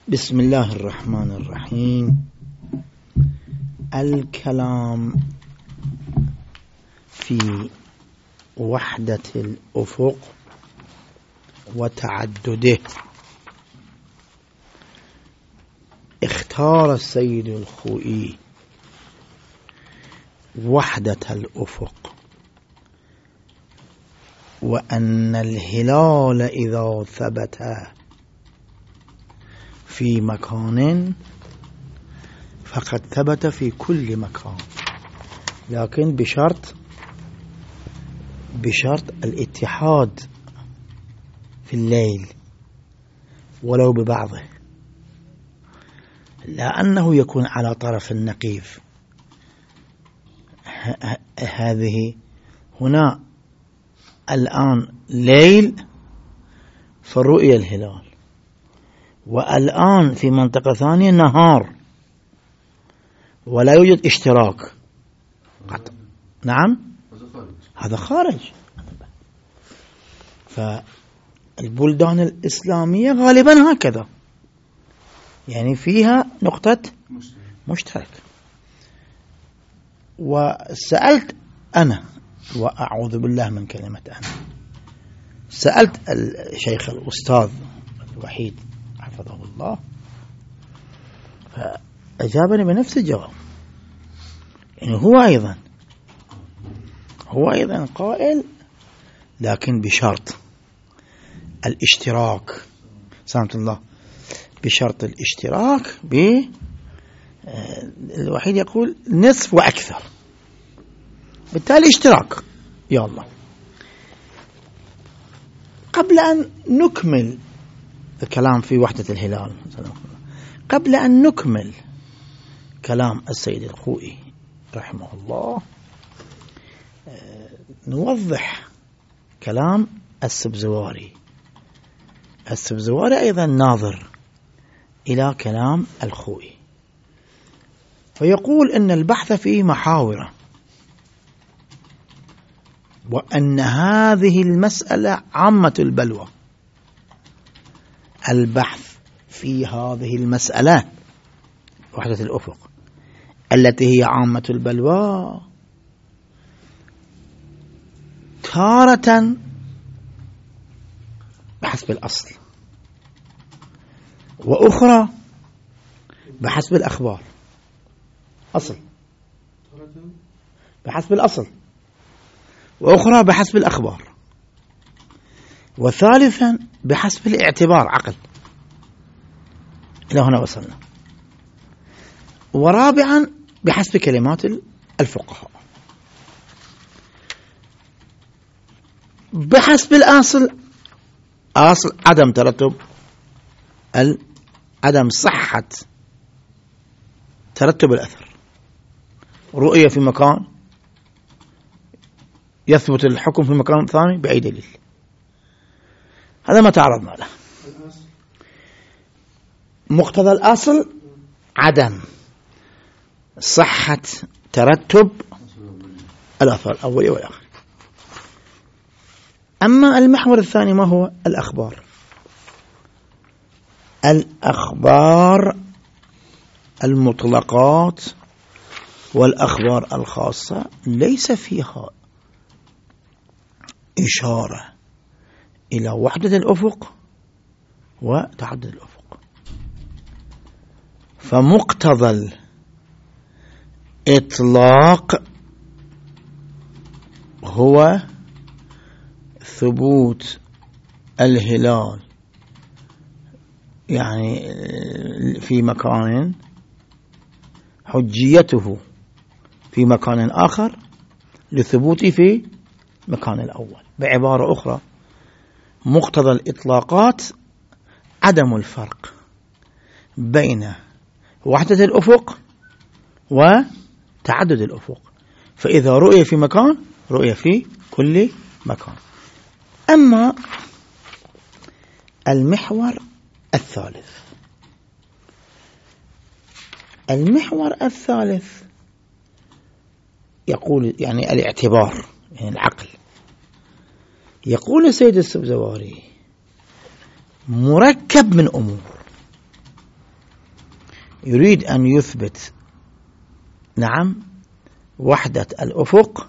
بسم الله الرحمن الرحيم. الكلام في وحدة الأفق وتعدده. اختار السيد الخوئي وحدة الأفق، وأن الهلال إذا ثبت في مكان فقد ثبت في كل مكان، لكن بشرط الاتحاد في الليل ولو ببعضه، لا أنه يكون على طرف النقيض. هذه هنا الآن ليل فرؤية الهلال، والآن في منطقة ثانية نهار ولا يوجد اشتراك. نعم، هذا خارج. فالبلدان الإسلامية غالبا هكذا، يعني فيها نقطة مشترك. وسألت أنا، وأعوذ بالله من كلمة أنا، سألت الشيخ الأستاذ الوحيد حفظه الله، فأجابني بنفس الجواب. يعني هو أيضا قائل، لكن بشرط الاشتراك، سلامة الله، بشرط الاشتراك. الوحيد يقول نصف وأكثر، بالتالي اشتراك. يا الله، قبل أن نكمل الكلام في وحدة الهلال، قبل أن نكمل كلام السيد الخوئي رحمه الله، نوضح كلام السبزواري. السبزواري أيضا ناظر إلى كلام الخوئي، فيقول إن البحث فيه محاور، وأن هذه المسألة عامة البلوى. البحث في هذه المسألة وحدة الأفق التي هي عامة البلوى تارة بحسب الأصل، وأخرى بحسب الأخبار. أصل بحسب الأصل، وأخرى بحسب الأخبار، وثالثا بحسب الاعتبار، عقل. إلى هنا وصلنا. ورابعا بحسب كلمات الفقهاء. بحسب الأصل، أصل عدم ترتب، عدم صحة ترتب الأثر. رؤية في مكان يثبت الحكم في مكان ثاني بأي دليل؟ هذا ما تعرضنا له. مقتضى الأصل عدم صحة ترتب الأثر الأولي والآخر. أما المحور الثاني ما هو؟ الأخبار. الأخبار المطلقات والأخبار الخاصة ليس فيها إشارة إلى وحدة الأفق وتعدد الأفق. فمقتضى الإطلاق هو ثبوت الهلال يعني في مكان، حجيته في مكان آخر لثبوته في مكان الأول. بعبارة أخرى، مقتضى الإطلاقات عدم الفرق بين وحدة الأفق وتعدد الأفق. فإذا رؤية في مكان رؤية في كل مكان. أما المحور الثالث يقول يعني الاعتبار، يعني العقل. يقول السيد السبزواري مركب من أمور. يريد أن يثبت نعم وحدة الأفق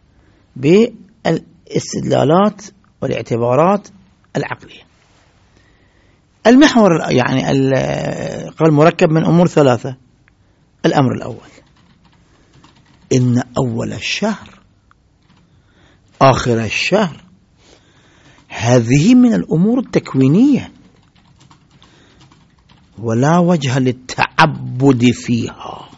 بالاستدلالات والاعتبارات العقلية. المحور يعني قال مركب من أمور ثلاثة. الأمر الأول إن أول الشهر آخر الشهر هذه من الأمور التكوينية ولا وجه للتعبد فيها.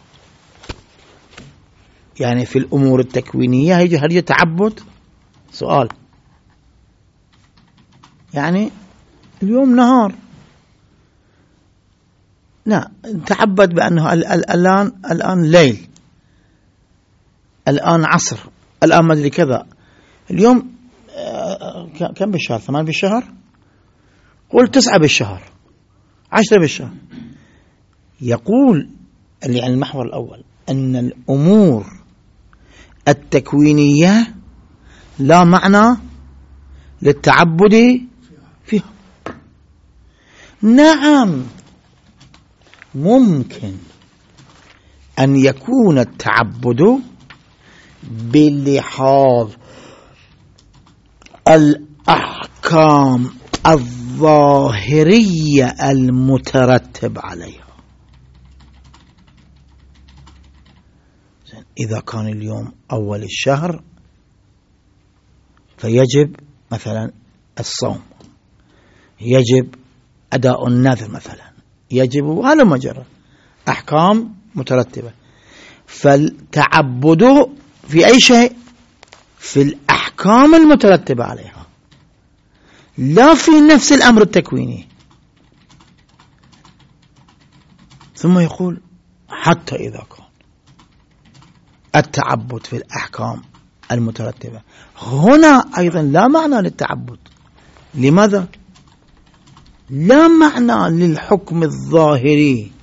يعني في الأمور التكوينية هل يتعبد؟ سؤال. يعني اليوم نهار، لا تعبد بأنه الآن ليل، الآن عصر، الآن ما أدري كذا. اليوم كم بالشهر؟ 8 بالشهر، قل 9 بالشهر، 10 بالشهر. يقول يعني المحور الأول أن الأمور التكوينية لا معنى للتعبد فيها. نعم ممكن أن يكون التعبد بلحاظ الأحكام الظاهرية المترتب عليها. إذا كان اليوم أول الشهر فيجب مثلا الصوم، يجب أداء النذر مثلا، يجب هذا مجرد أحكام مترتبة. فالتعبد في أي شيء؟ في الأحكام المترتبة عليها، لا في نفس الأمر التكويني. ثم يقول حتى إذا كان التعبد في الأحكام المترتبة، هنا أيضا لا معنى للتعبد. لماذا؟ لا معنى للحكم الظاهري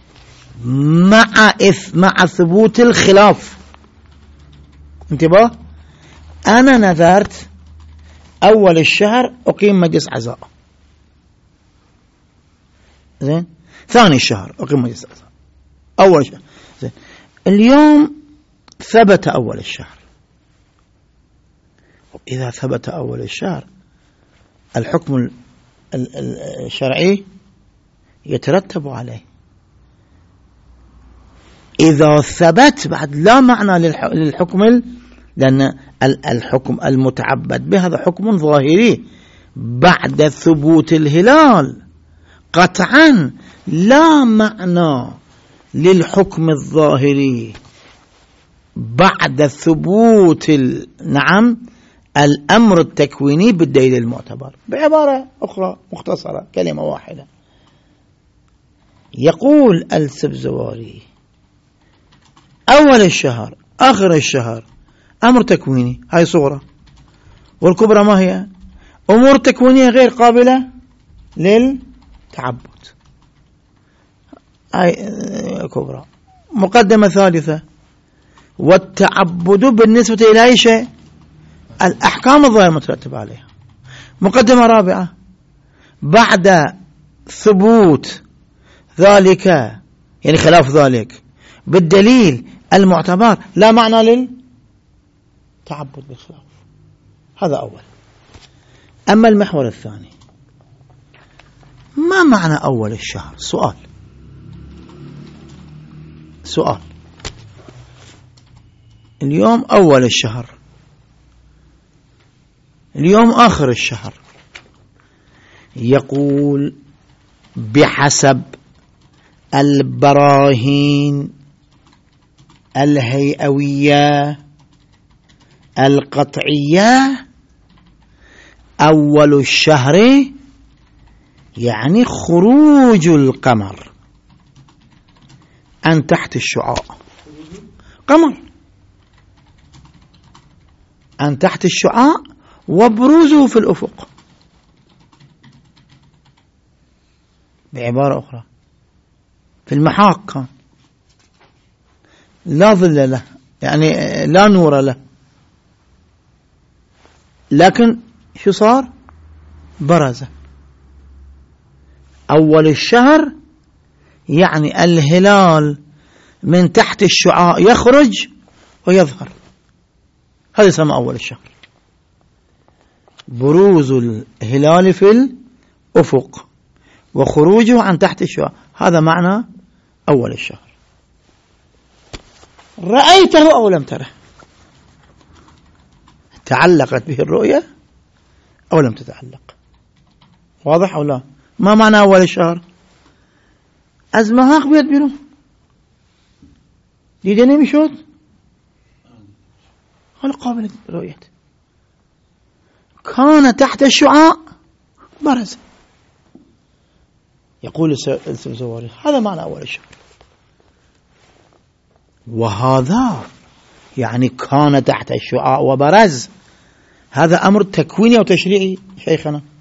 مع ثبوت الخلاف. انتبه، أنا نذرت أول الشهر أقيم مجلس عزاء، زين، ثاني الشهر أقيم مجلس عزاء، أول شهر، زين. اليوم ثبت أول الشهر، إذا ثبت أول الشهر الحكم الشرعي يترتب عليه. إذا ثبت بعد لا معنى للحكم، لأن الحكم المتعبد به هذا حكم ظاهري بعد ثبوت الهلال، قطعا لا معنى للحكم الظاهري بعد ثبوت نعم الأمر التكويني بالدليل المعتبر. بعبارة أخرى مختصرة كلمة واحدة، يقول السبزواري أول الشهر آخر الشهر أمر تكويني، هاي صورة، والكبرى ما هي؟ أمور تكوينية غير قابلة للتعبد. هاي كبرى. مقدمة ثالثة، والتعبد بالنسبة إلى أي شيء؟ الأحكام الظاهرة المترتبة عليها. مقدمة رابعة، بعد ثبوت ذلك يعني خلاف ذلك بالدليل المعتبر لا معنى للتعبد بالخلاف. هذا أول. أما المحور الثاني، ما معنى أول الشهر؟ سؤال. اليوم أول الشهر، اليوم آخر الشهر. يقول بحسب البراهين الهيئوية القطعية أول الشهر يعني خروج القمر عن تحت الشعاع. قمر عن تحت الشعاع وبروزه في الأفق. بعبارة أخرى، في المحاق كان لا ظل له، يعني لا نور له، لكن شو صار؟ برز. أول الشهر يعني الهلال من تحت الشعاع يخرج ويظهر، هذا يسمى أول الشهر. بروز الهلال في الأفق وخروجه عن تحت الشعاع، هذا معنى أول الشهر. رأيته أو لم تره، تعلقت به الرؤية أو لم تتعلق. واضح أو لا؟ ما معنى أول الشهر؟ از محاق بیاد بیرون، دیده نمیشد، حالا قابل رؤیت. كان تحت الشعاع برز. يقول الزواري هذا معنى أول الشهر. وهذا يعني كان تحت الشعاع وبرز، هذا أمر تكويني أو تشريعي شيخنا؟